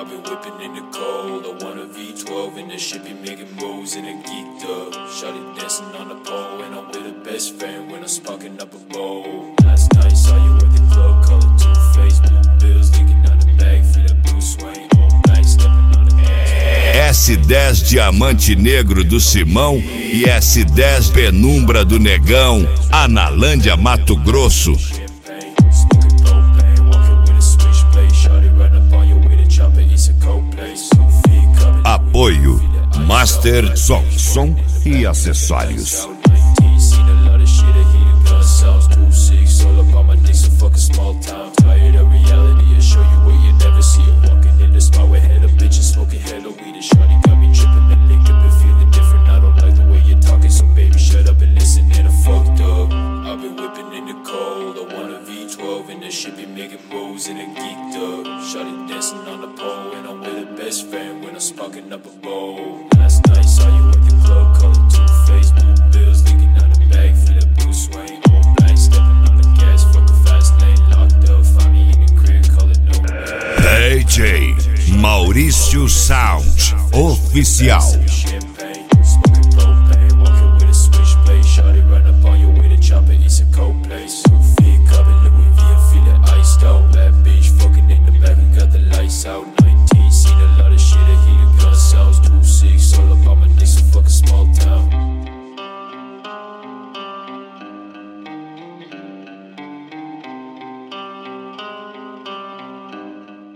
been whipping in the cold. I want a V12 and the shit be making moves in a geeked up. Shawty dancing on the pole and I'm with a best friend when I'm sparking up a bowl. Last night saw you at the club, color two-face, blue bills leaking out the bag, feel the blue swing, all night stepping on the S10 Diamante Negro do Simão e S10 Penumbra do Negão, Analândia, Mato Grosso. Apoio Master Som e acessórios. Shit be making moves and it geeked up. Shawty dancing on the pole and I'm with a best friend when I'm sparking up a bowl. Last night saw you at the club, color two-face, blue bills leaking out the bag, feel the blue swing, all black, stepping on the gas, fuck a fast lane, locked up, find me in the crib, color no. DJ Maurício Sound Oficial.